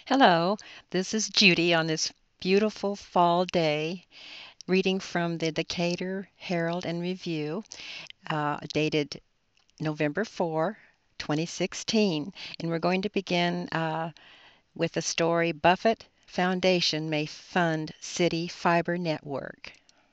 Hello, this is Judy on this beautiful fall day, reading from the Decatur Herald and Review, dated November 4, 2016. And we're going to begin with the story Buffett Foundation May Fund City Fiber Network.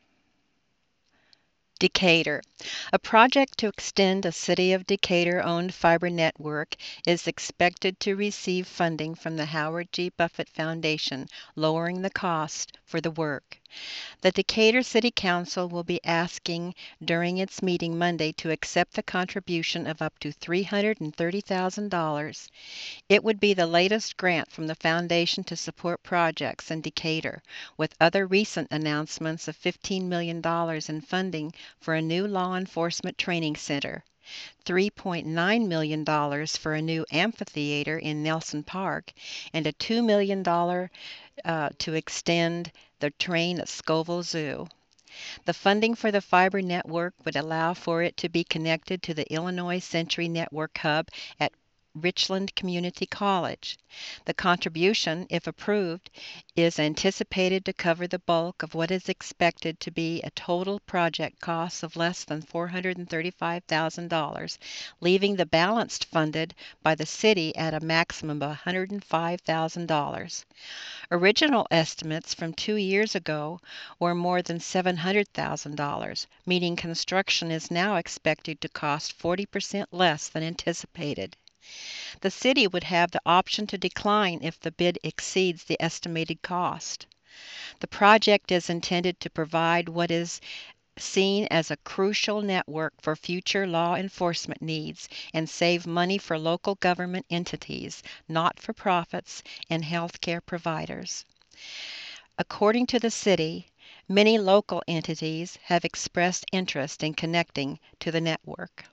Decatur. A project to extend a City of Decatur-owned fiber network is expected to receive funding from the Howard G. Buffett Foundation, lowering the cost for the work. The Decatur City Council will be asking during its meeting Monday to accept the contribution of up to $330,000. It would be the latest grant from the foundation to support projects in Decatur, with other recent announcements of $15 million in funding for a new law enforcement training center, $3.9 million for a new amphitheater in Nelson Park, and a $2 million to extend the terrain at Scoville Zoo. The funding for the fiber network would allow for it to be connected to the Illinois Century Network Hub at Richland Community College. The contribution, if approved, is anticipated to cover the bulk of what is expected to be a total project cost of less than $435,000, leaving the balance funded by the city at a maximum of $105,000. Original estimates from 2 years ago were more than $700,000, meaning construction is now expected to cost 40% less than anticipated. The city would have the option to decline if the bid exceeds the estimated cost. The project is intended to provide what is seen as a crucial network for future law enforcement needs and save money for local government entities, not-for-profits, and healthcare providers. According to the city, many local entities have expressed interest in connecting to the network.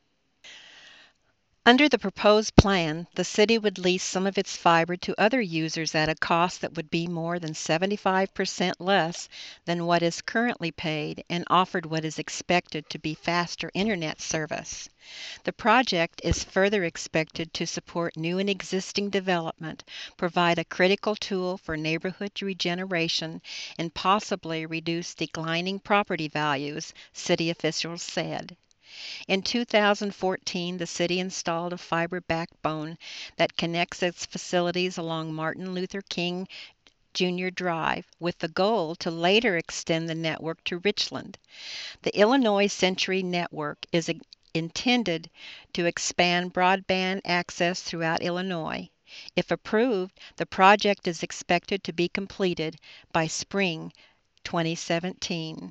Under the proposed plan, the city would lease some of its fiber to other users at a cost that would be more than 75% less than what is currently paid and offered what is expected to be faster internet service. The project is further expected to support new and existing development, provide a critical tool for neighborhood regeneration, and possibly reduce declining property values, city officials said. In 2014, the city installed a fiber backbone that connects its facilities along Martin Luther King Jr. Drive, with the goal to later extend the network to Richland. The Illinois Century Network is intended to expand broadband access throughout Illinois. If approved, the project is expected to be completed by spring 2017.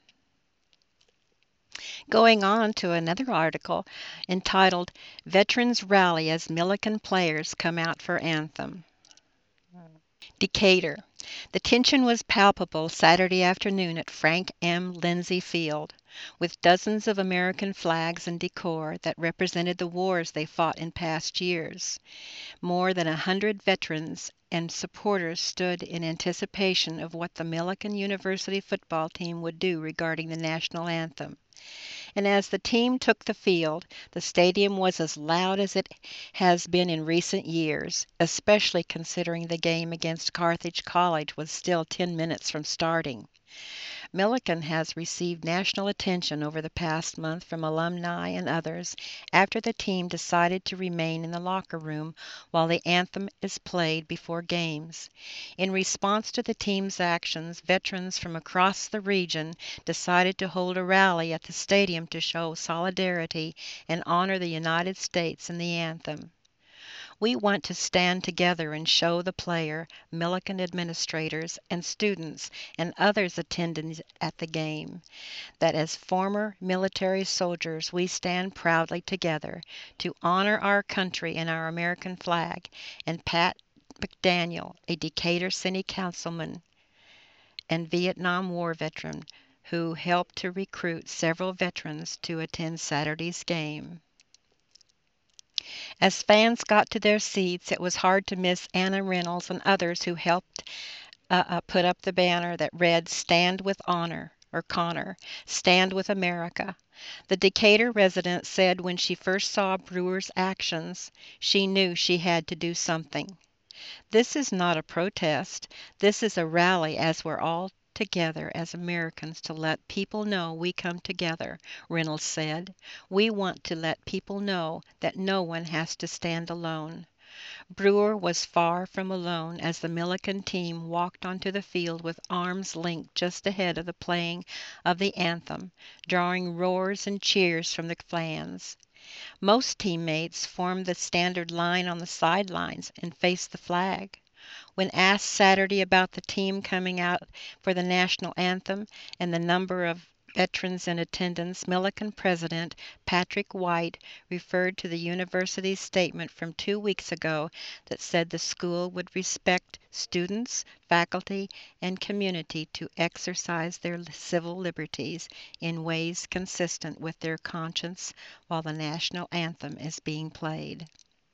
Going on to another article entitled Veterans Rally as Millikan Players Come Out for Anthem. Decatur. The tension was palpable Saturday afternoon at Frank M. Lindsay Field, with dozens of American flags and decor that represented the wars they fought in past years. More than 100 veterans and supporters stood in anticipation of what the Millikan University football team would do regarding the national anthem. And as the team took the field, the stadium was as loud as it has been in recent years, especially considering the game against Carthage College was still 10 minutes from starting. Millikan has received national attention over the past month from alumni and others after the team decided to remain in the locker room while the anthem is played before games. In response to the team's actions, veterans from across the region decided to hold a rally at the stadium to show solidarity and honor the United States in the anthem. We want to stand together and show the player, Millikan administrators, and students, and others attending at the game, that as former military soldiers we stand proudly together to honor our country and our American flag, and Pat McDaniel, a Decatur City Councilman and Vietnam War veteran, who helped to recruit several veterans to attend Saturday's game. As fans got to their seats, it was hard to miss Anna Reynolds and others who helped put up the banner that read, "Stand with Honor," or Connor, "Stand with America." The Decatur resident said when she first saw Brewer's actions, she knew she had to do something. "This is not a protest. This is a rally as we're all together as Americans to let people know we come together," Reynolds said. "We want to let people know that no one has to stand alone." Brewer was far from alone as the Milliken team walked onto the field with arms linked just ahead of the playing of the anthem, drawing roars and cheers from the fans. Most teammates formed the standard line on the sidelines and faced the flag. When asked Saturday about the team coming out for the national anthem and the number of veterans in attendance, Milliken president Patrick White referred to the university's statement from 2 weeks ago that said the school would respect students, faculty, and community to exercise their civil liberties in ways consistent with their conscience while the national anthem is being played.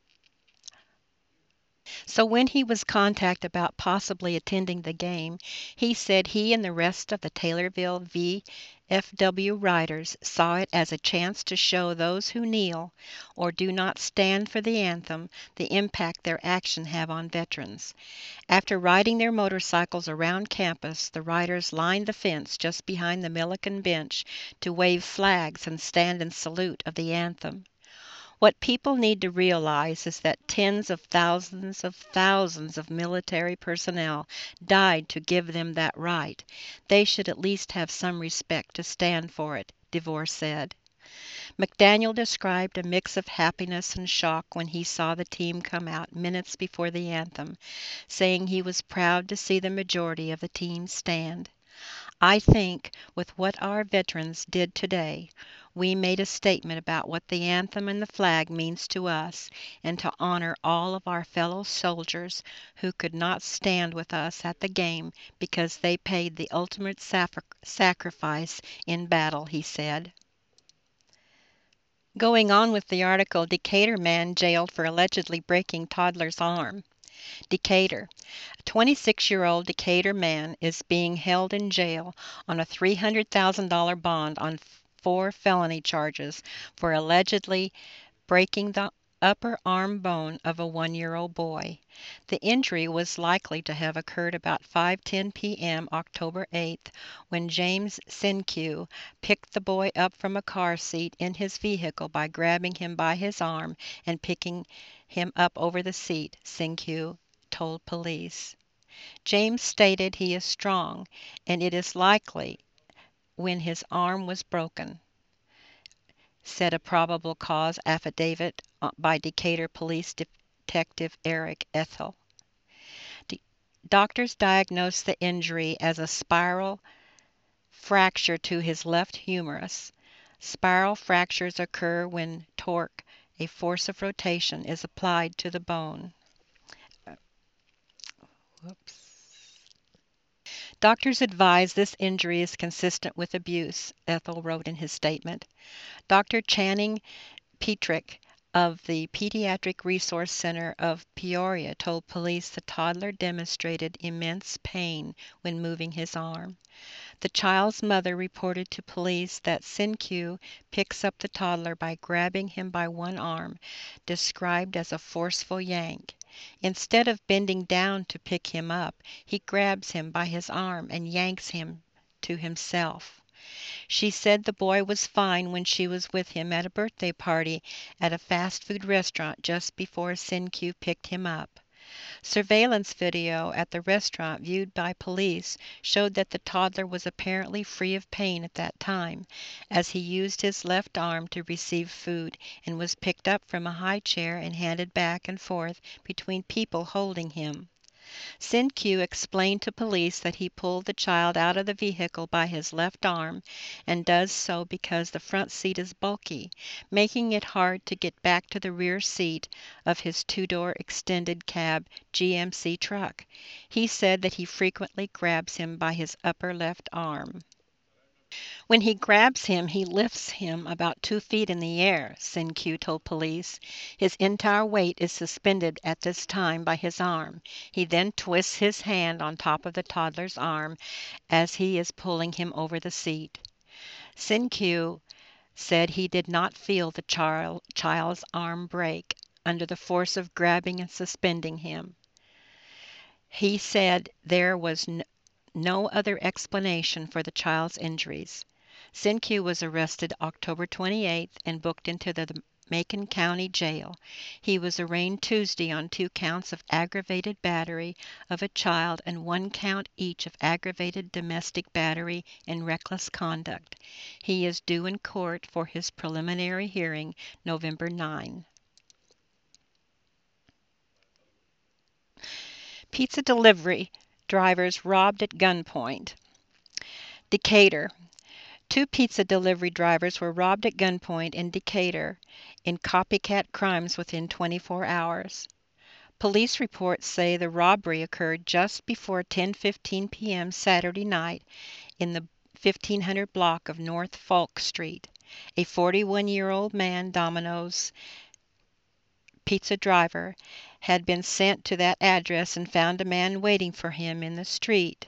So when he was contacted about possibly attending the game, he said he and the rest of the Taylorville VFW riders saw it as a chance to show those who kneel or do not stand for the anthem the impact their actions have on veterans. After riding their motorcycles around campus, the riders lined the fence just behind the Milliken bench to wave flags and stand in salute of the anthem. What people need to realize is that tens of thousands of military personnel died to give them that right. They should at least have some respect to stand for it, DeVore said. McDaniel described a mix of happiness and shock when he saw the team come out minutes before the anthem, saying he was proud to see the majority of the team stand. "I think, with what our veterans did today, we made a statement about what the anthem and the flag means to us, and to honor all of our fellow soldiers who could not stand with us at the game because they paid the ultimate sacrifice in battle," he said. Going on with the article, Decatur man jailed for allegedly breaking toddler's arm. Decatur. A 26-year-old Decatur man is being held in jail on a $300,000 bond on 4 felony charges for allegedly breaking the upper arm bone of a 1-year-old boy. The injury was likely to have occurred about 5:10 p.m. October 8th when James Sinque picked the boy up from a car seat in his vehicle by grabbing him by his arm and picking him up over the seat, Sinque told police. James stated he is strong, and it is likely when his arm was broken, said a probable cause affidavit by Decatur Police Detective Eric Ethel. Doctors diagnosed the injury as a spiral fracture to his left humerus. Spiral fractures occur when torque, a force of rotation, is applied to the bone. Doctors advise this injury is consistent with abuse, Ethel wrote in his statement. Dr. Channing Petrick of the Pediatric Resource Center of Peoria told police the toddler demonstrated immense pain when moving his arm. The child's mother reported to police that Sinque picks up the toddler by grabbing him by one arm, described as a forceful yank. Instead of bending down to pick him up, he grabs him by his arm and yanks him to himself. She said the boy was fine when she was with him at a birthday party at a fast food restaurant just before Sinque picked him up. Surveillance video at the restaurant viewed by police showed that the toddler was apparently free of pain at that time, as he used his left arm to receive food and was picked up from a high chair and handed back and forth between people holding him. Sinque explained to police that he pulled the child out of the vehicle by his left arm and does so because the front seat is bulky, making it hard to get back to the rear seat of his two-door extended cab GMC truck. He said that he frequently grabs him by his upper left arm. When he grabs him, he lifts him about 2 feet in the air, Sinque told police. His entire weight is suspended at this time by his arm. He then twists his hand on top of the toddler's arm as he is pulling him over the seat. Sinque said he did not feel the child's arm break under the force of grabbing and suspending him. He said there was no other explanation for the child's injuries. Cinque was arrested October 28th and booked into the Macon County Jail. He was arraigned Tuesday on 2 counts of aggravated battery of a child and 1 count each of aggravated domestic battery and reckless conduct. He is due in court for his preliminary hearing November 9. Pizza delivery drivers robbed at gunpoint. Decatur. 2 pizza delivery drivers were robbed at gunpoint in Decatur in copycat crimes within 24 hours. Police reports say the robbery occurred just before 10:15 p.m. Saturday night in the 1500 block of North Falk Street. A 41-year-old man, Domino's pizza driver, had been sent to that address and found a man waiting for him in the street.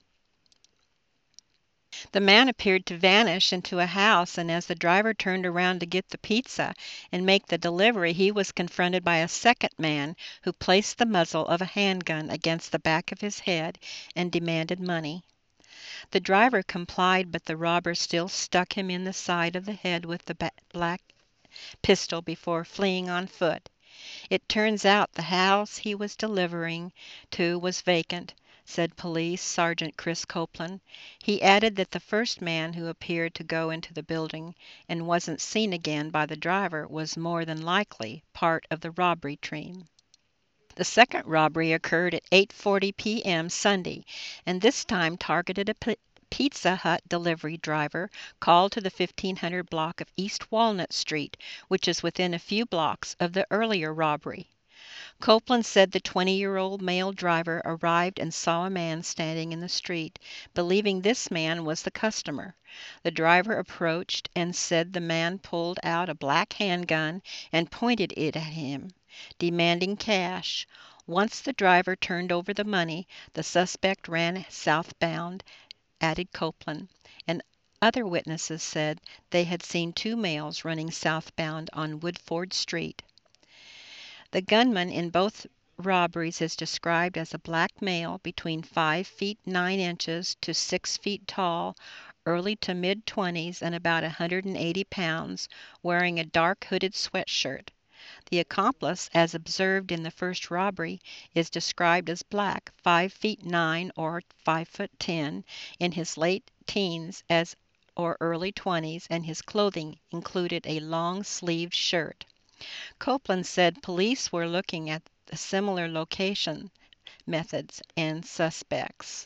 The man appeared to vanish into a house, and as the driver turned around to get the pizza and make the delivery, he was confronted by a second man who placed the muzzle of a handgun against the back of his head and demanded money. The driver complied, but the robber still stuck him in the side of the head with the black pistol before fleeing on foot. It turns out the house he was delivering to was vacant, said Police Sergeant Chris Copeland. He added that the first man who appeared to go into the building and wasn't seen again by the driver was more than likely part of the robbery team. The second robbery occurred at 8:40 p.m. Sunday, and this time targeted a Pizza Hut delivery driver called to the 1500 block of East Walnut Street, which is within a few blocks of the earlier robbery. Copeland said the 20-year-old male driver arrived and saw a man standing in the street, believing this man was the customer. The driver approached and said the man pulled out a black handgun and pointed it at him, demanding cash. Once the driver turned over the money, the suspect ran southbound, added Copeland, and other witnesses said they had seen 2 males running southbound on Woodford Street. The gunman in both robberies is described as a black male between 5 feet 9 inches to 6 feet tall, early to mid-20s and about 180 pounds, wearing a dark hooded sweatshirt. The accomplice, as observed in the first robbery, is described as black, 5 feet 9 or 5 foot 10, in his late teens or early 20s, and his clothing included a long-sleeved shirt. Copeland said police were looking at the similar location methods and suspects.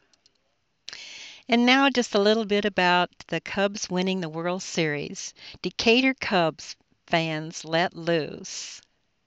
And now just a little bit about the Cubs winning the World Series. Decatur Cubs fans let loose.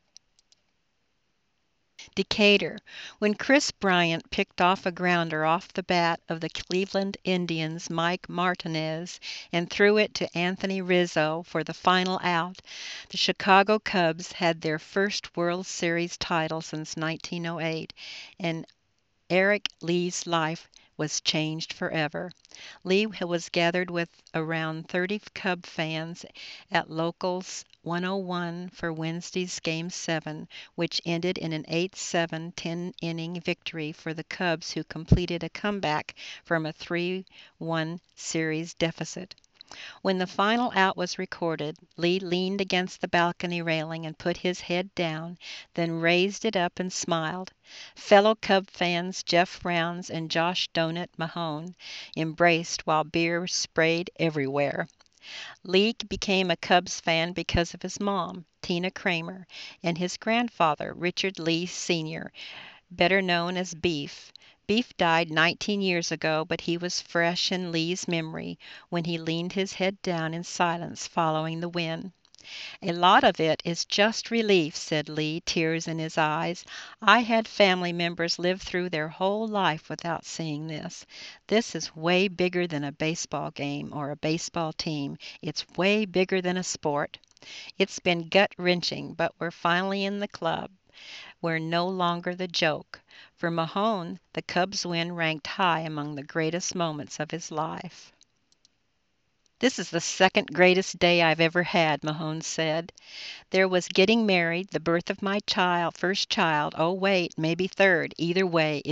Decatur. When Chris Bryant picked off a grounder off the bat of the Cleveland Indians' Mike Martinez and threw it to Anthony Rizzo for the final out, the Chicago Cubs had their first World Series title since 1908, and Eric Lee's life was changed forever. Lee was gathered with around 30 Cub fans at Locals 101 for Wednesday's Game 7, which ended in an 8-7 10-inning victory for the Cubs, who completed a comeback from a 3-1 series deficit. When the final out was recorded, Lee leaned against the balcony railing and put his head down, then raised it up and smiled. Fellow Cub fans Jeff Rounds and Josh "Donut" Mahone embraced while beer sprayed everywhere. Lee became a Cubs fan because of his mom, Tina Kramer, and his grandfather, Richard Lee Sr., better known as Beef. Beef died 19 years ago, but he was fresh in Lee's memory when he leaned his head down in silence following the win. "A lot of it is just relief," said Lee, tears in his eyes. "I had family members live through their whole life without seeing this. This is way bigger than a baseball game or a baseball team. It's way bigger than a sport. It's been gut-wrenching, but we're finally in the club. We're no longer the joke." For Mahone, the Cubs' win ranked high among the greatest moments of his life. "This is the second greatest day I've ever had," Mahone said. "There was getting married, the birth of my first child, oh wait, maybe third. Either way, it's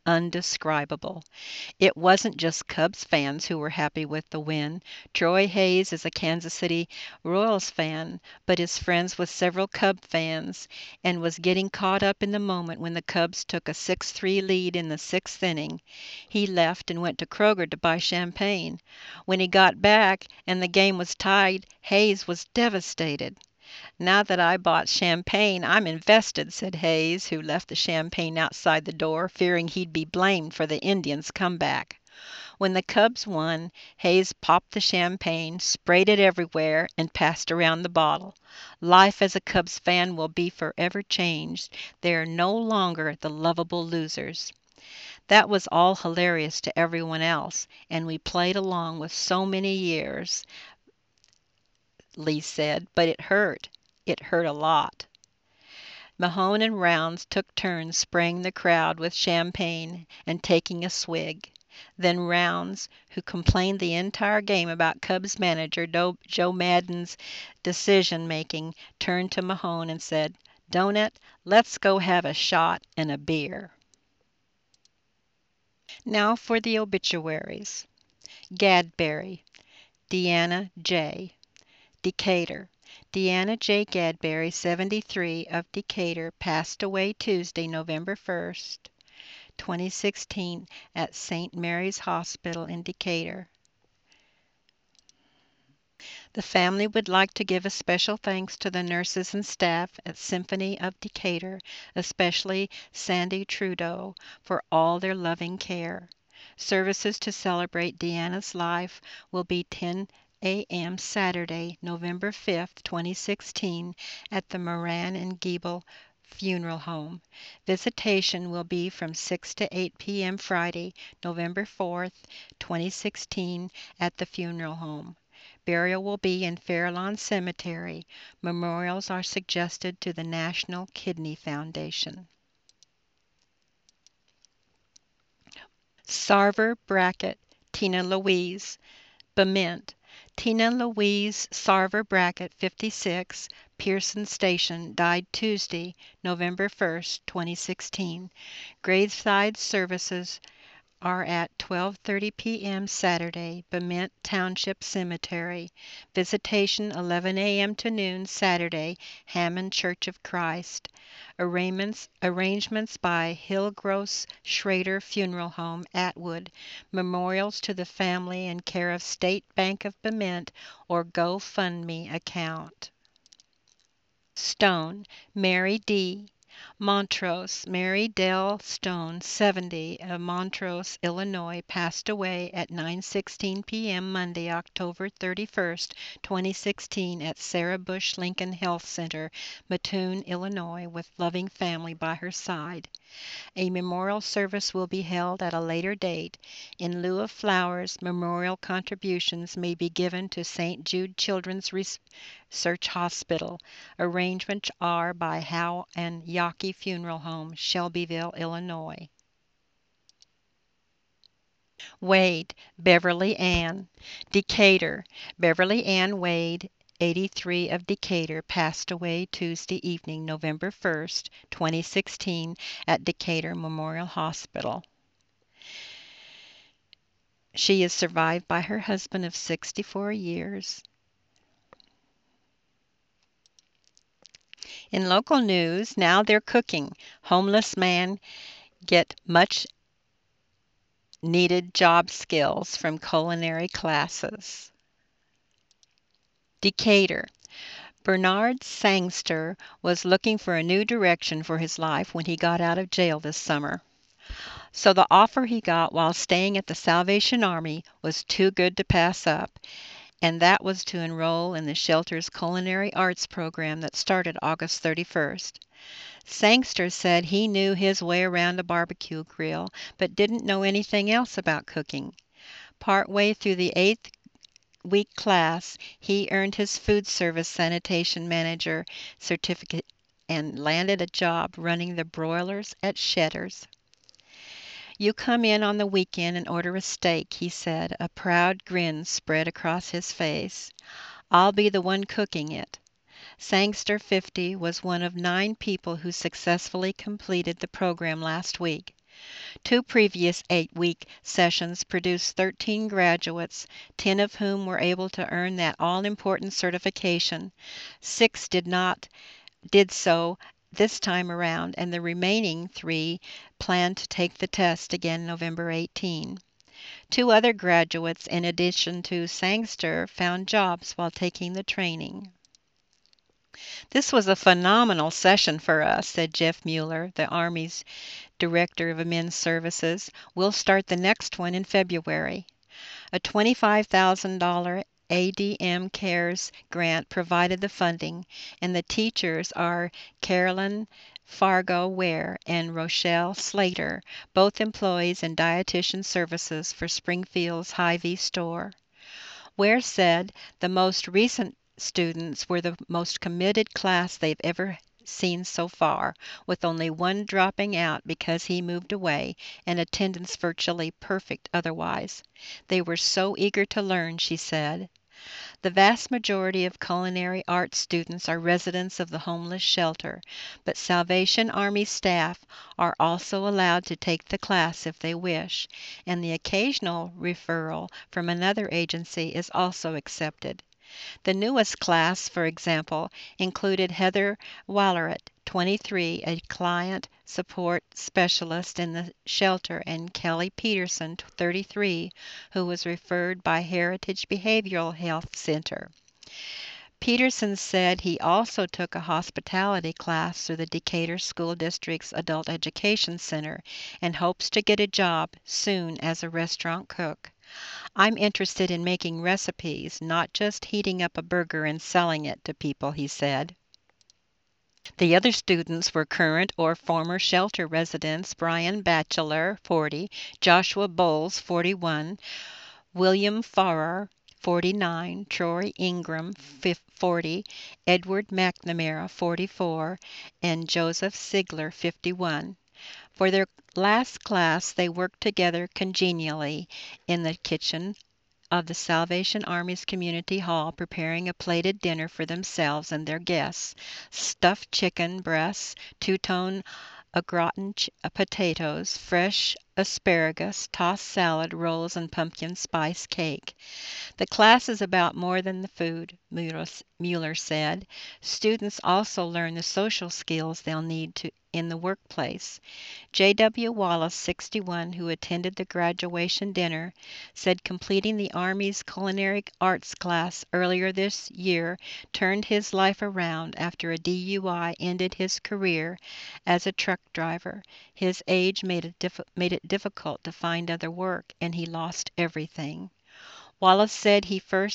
undescribable. It wasn't just Cubs fans who were happy with the win. Troy Hayes is a Kansas City Royals fan, but is friends with several Cub fans and was getting caught up in the moment when the Cubs took a 6-3 lead in the sixth inning. He left and went to Kroger to buy champagne. When he got back and the game was tied, Hayes was devastated. "Now that I bought champagne, I'm invested," said Hayes, who left the champagne outside the door, fearing he'd be blamed for the Indians' comeback. When the Cubs won, Hayes popped the champagne, sprayed it everywhere, and passed around the bottle. Life as a Cubs fan will be forever changed. They are no longer the lovable losers. That was all hilarious to everyone else, and we played along with so many years, Lee said, but it hurt. It hurt a lot. Mahone and Rounds took turns spraying the crowd with champagne and taking a swig. Then Rounds, who complained the entire game about Cubs manager Joe Maddon's decision-making, turned to Mahone and said, "Donut, let's go have a shot and a beer." Now for the obituaries. Gadberry, Deanna J. Decatur. Deanna J. Gadberry, 73, of Decatur, passed away Tuesday, November 1st, 2016, at St. Mary's Hospital in Decatur. The family would like to give a special thanks to the nurses and staff at Symphony of Decatur, especially Sandy Trudeau, for all their loving care. Services to celebrate Deanna's life will be 10 a.m. Saturday, November 5th, 2016, at the Moran and Giebel Funeral Home. Visitation will be from 6 to 8 p.m. Friday, November 4th, 2016, at the funeral home. Burial will be in Fairlawn Cemetery. Memorials are suggested to the National Kidney Foundation. Sarver Brackett, Tina Louise. Bement. Tina Louise Sarver Brackett, 56, Pearson Station, died Tuesday, November 1st, 2016. Graveside services are at 12:30 p.m. Saturday, Bement Township Cemetery. Visitation 11 a.m. to noon Saturday, Hammond Church of Christ. Arrangements by Hillgross Schrader Funeral Home, Atwood. Memorials to the family in care of State Bank of Bement or GoFundMe account. Stone, Mary D. Montrose. Mary Dell Stone, 70, of Montrose, Illinois, passed away at 9:16 p.m. Monday, October 31st, 2016, at Sarah Bush Lincoln Health Center, Mattoon, Illinois, with loving family by her side. A memorial service will be held at a later date. In lieu of flowers, memorial contributions may be given to St. Jude Children's Research Hospital. Arrangements are by Howe and Yockey Funeral Home, Shelbyville, Illinois. Wade, Beverly Ann. Decatur. Beverly Ann Wade, 83, of Decatur, passed away Tuesday evening, November 1st, 2016, at Decatur Memorial Hospital. She is survived by her husband of 64 years. In local news, now they're cooking. Homeless man get much needed job skills from culinary classes. Decatur. Bernard Sangster was looking for a new direction for his life when he got out of jail this summer. So the offer he got while staying at the Salvation Army was too good to pass up, and that was to enroll in the shelter's culinary arts program that started August 31st. Sangster said he knew his way around a barbecue grill, but didn't know anything else about cooking. Partway through the 8-week class, he earned his food service sanitation manager certificate and landed a job running the broilers at Cheddar's. "You come in on the weekend and order a steak," he said. A proud grin spread across his face. "I'll be the one cooking it." Sangster, 50, was one of 9 people who successfully completed the program last week. Two previous 8-week sessions produced 13 graduates, 10 of whom were able to earn that all-important certification. 6 did so this time around, and the remaining 3 plan to take the test again November 18. 2 other graduates, in addition to Sangster, found jobs while taking the training. "This was a phenomenal session for us," said Jeff Mueller, the Army's Director of Men's Services. "We'll start the next one in February." A $25,000 ADM Cares grant provided the funding, and the teachers are Carolyn Fargo Ware and Rochelle Slater, both employees in dietitian services for Springfield's Hy-Vee store. Ware said the most recent students were the most committed class they've ever seen so far, with only one dropping out because he moved away, and attendance virtually perfect otherwise. "They were so eager to learn," she said. The vast majority of culinary arts students are residents of the homeless shelter, but Salvation Army staff are also allowed to take the class if they wish, and the occasional referral from another agency is also accepted. The newest class, for example, included Heather Wallerett, 23, a client support specialist in the shelter, and Kelly Peterson, 33, who was referred by Heritage Behavioral Health Center. Peterson said he also took a hospitality class through the Decatur School District's Adult Education Center and hopes to get a job soon as a restaurant cook. "I'm interested in making recipes, not just heating up a burger and selling it to people," he said. The other students were current or former shelter residents Brian Batchelor, 40, Joshua Bowles, 41, William Farrar, 49, Troy Ingram, 40, Edward McNamara, 44, and Joseph Sigler, 51. For their last class they worked together congenially in the kitchen of the Salvation Army's community hall, preparing a plated dinner for themselves and their guests: stuffed chicken breasts, two-tone au gratin potatoes, fresh asparagus, tossed salad, rolls, and pumpkin spice cake. "The class is about more than the food," Mueller said. "Students also learn the social skills they'll need in the workplace." J.W. Wallace, 61, who attended the graduation dinner, said completing the Army's culinary arts class earlier this year turned his life around after a DUI ended his career as a truck driver. His age made it difficult to find other work, and he lost everything. Wallace said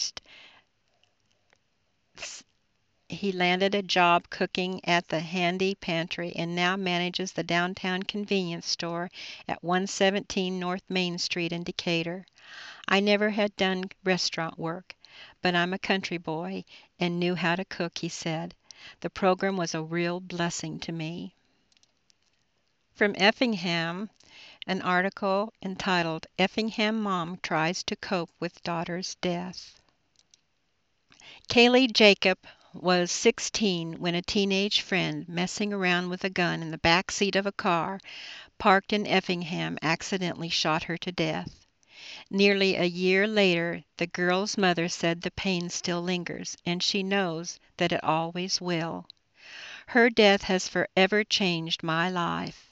he landed a job cooking at the Handy Pantry and now manages the downtown convenience store at 117 North Main Street in Decatur. "I never had done restaurant work, but I'm a country boy and knew how to cook," he said. "The program was a real blessing to me." From Effingham, an article entitled "Effingham Mom Tries to Cope with Daughter's Death." Kaylee Jacob was 16 when a teenage friend messing around with a gun in the back seat of a car parked in Effingham accidentally shot her to death. Nearly a year later, the girl's mother said the pain still lingers, and she knows that it always will. "Her death has forever changed my life.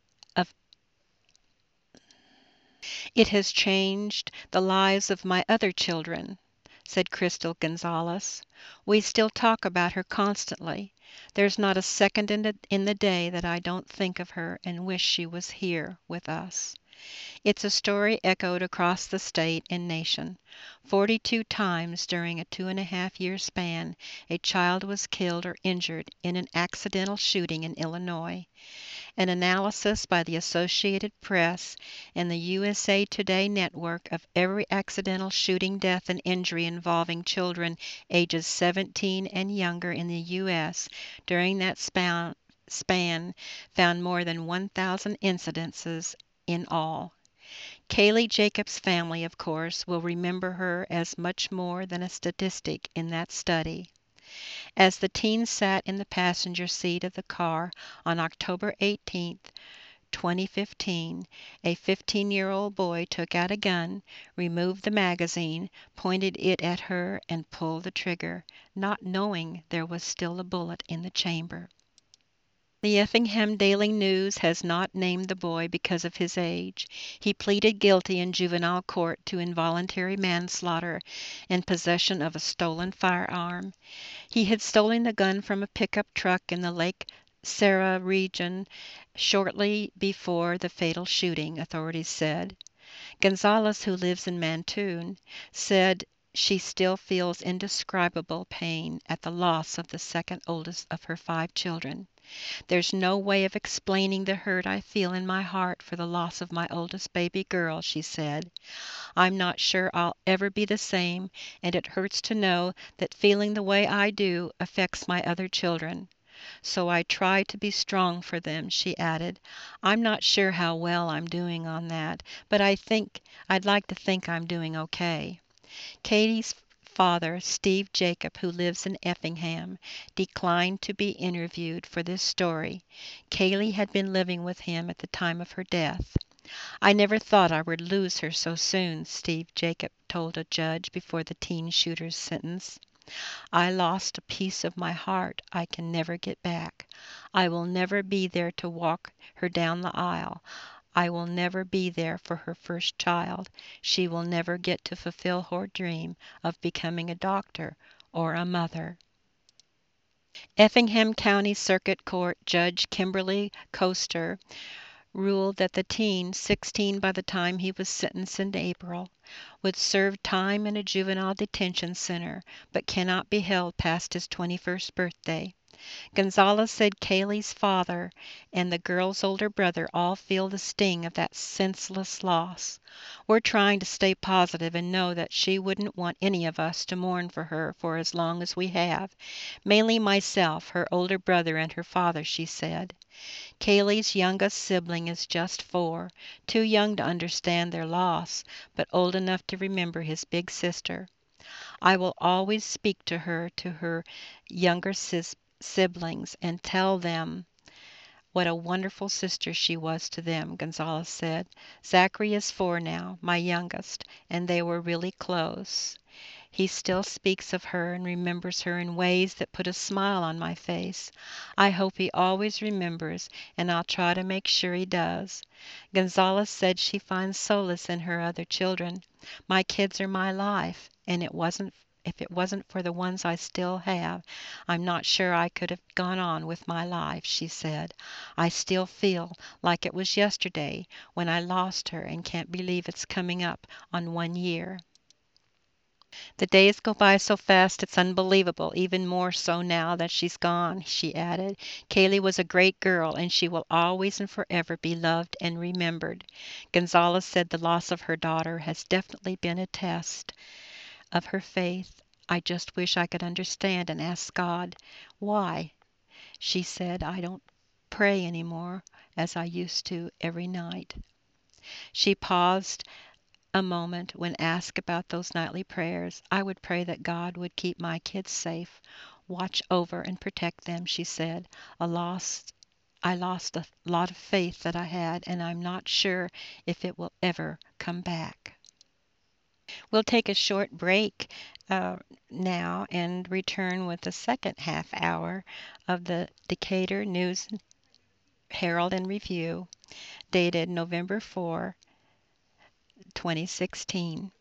It has changed the lives of my other children," said Crystal Gonzalez. "We still talk about her constantly. There's not a second in the day that I don't think of her and wish she was here with us." It's a story echoed across the state and nation. 42 times during a 2.5-year span, a child was killed or injured in an accidental shooting in Illinois. An analysis by the Associated Press and the USA Today network of every accidental shooting death and injury involving children ages 17 and younger in the U.S. during that span found more than 1,000 incidences in all. Kaylee Jacobs' family, of course, will remember her as much more than a statistic in that study. As the teen sat in the passenger seat of the car on October 18, 2015, a 15-year-old boy took out a gun, removed the magazine, pointed it at her, and pulled the trigger, not knowing there was still a bullet in the chamber. The Effingham Daily News has not named the boy because of his age. He pleaded guilty in juvenile court to involuntary manslaughter and possession of a stolen firearm. He had stolen the gun from a pickup truck in the Lake Serra region shortly before the fatal shooting, authorities said. Gonzalez, who lives in Mantoun, said she still feels indescribable pain at the loss of the second oldest of her 5 children. There's no way of explaining the hurt I feel in my heart for the loss of my oldest baby girl, she said. I'm not sure I'll ever be the same, and it hurts to know that feeling the way I do affects my other children. So I try to be strong for them, she added. I'm not sure how well I'm doing on that, but I'd like to think I'm doing okay. Katie's father, Steve Jacob, who lives in Effingham, declined to be interviewed for this story. Kaylee had been living with him at the time of her death. I never thought I would lose her so soon, Steve Jacob told a judge before the teen shooter's sentence. I lost a piece of my heart I can never get back. I will never be there to walk her down the aisle. I will never be there for her first child. She will never get to fulfill her dream of becoming a doctor or a mother. Effingham County Circuit Court Judge Kimberly Coaster ruled that the teen, 16 by the time he was sentenced in April, would serve time in a juvenile detention center but cannot be held past his 21st birthday. Gonzalez said Kaylee's father and the girl's older brother all feel the sting of that senseless loss. We're trying to stay positive and know that she wouldn't want any of us to mourn for her for as long as we have. Mainly myself, her older brother, and her father, she said. Kaylee's youngest sibling is just 4, too young to understand their loss, but old enough to remember his big sister. I will always speak to her younger siblings, and tell them what a wonderful sister she was to them, Gonzalez said. Zachary is 4 now, my youngest, and they were really close. He still speaks of her and remembers her in ways that put a smile on my face. I hope he always remembers, and I'll try to make sure he does. Gonzalez said she finds solace in her other children. My kids are my life, and if it wasn't for the ones I still have, I'm not sure I could have gone on with my life, she said. I still feel like it was yesterday when I lost her and can't believe it's coming up on 1 year. The days go by so fast it's unbelievable, even more so now that she's gone, she added. Kaylee was a great girl, and she will always and forever be loved and remembered. Gonzalez said the loss of her daughter has definitely been a test of her faith. I just wish I could understand and ask God why. She said, I don't pray anymore as I used to every night. She paused a moment when asked about those nightly prayers. I would pray that God would keep my kids safe, watch over and protect them, she said. I lost a lot of faith that I had, and I'm not sure if it will ever come back. We'll take a short break now and return with the second half hour of the Decatur News Herald and Review, dated November 4, 2016.